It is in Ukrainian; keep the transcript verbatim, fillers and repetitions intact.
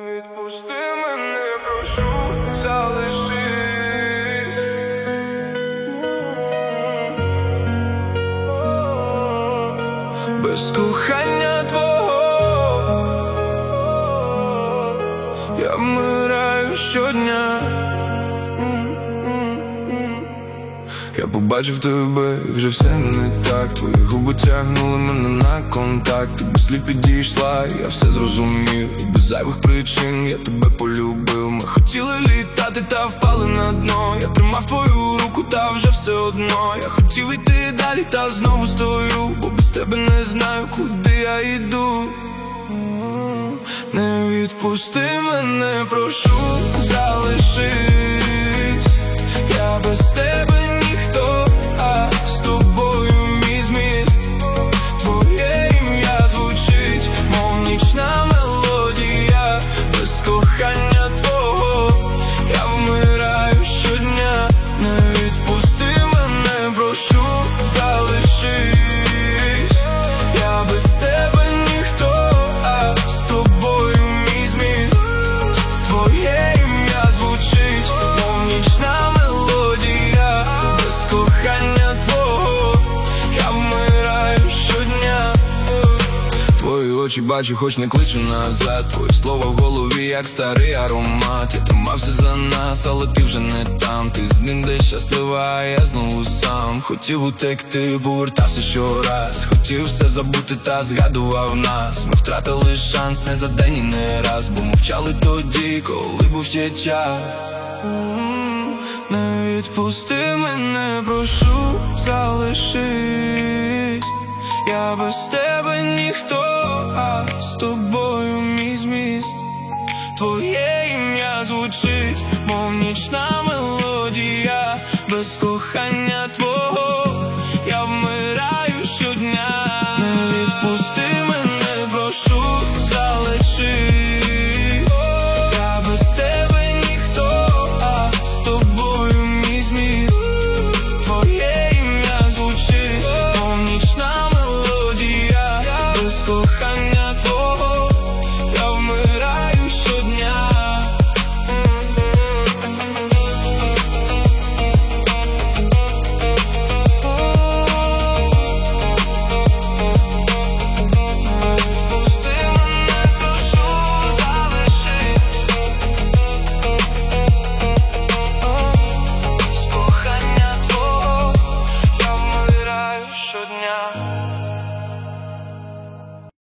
Відпусти мене, прошу, залишись. Без кохання твого я вмираю щодня. Я побачив тебе, вже все не так. Твої губи тягнули мене на контакт. Ти без слів підійшла, я все зрозумів. Без зайвих причин я тебе полюбив. Ми хотіли літати, та впали на дно. Я тримав твою руку, та вже все одно. Я хотів йти далі, та знову стою, бо без тебе не знаю, куди я йду. Не відпусти мене, прошу, залишись. Я без тебе ніхто, а з тобою мій зміст. Твоє ім'я звучить, мов нічна мелодія. Без кохання твого я вмираю щодня. Не відпусти мене, прошу, залишись. Я без тебе ніхто, а з тобою мій зміст. Твоє ім'я звучить, мов нічна мелодія. Без кохання твого я вмираю щодня. Твої очі бачу, хоч не кличу назад. Твої слова в голові, як старий аромат. Я тримався за нас, але ти вже не там. Ти з ним десь щаслива, а я знову сам. Хотів утекти, повертався щораз. Хотів все забути, та згадував нас. Ми втратили шанс не за день і не раз, бо мовчали тоді, коли був ще час. Не відпусти мене, прошу, залишись. Я без тебе ніхто, а з тобою мій зміст. Твоє ім'я звучить, мов нічна мелодія. Без кохання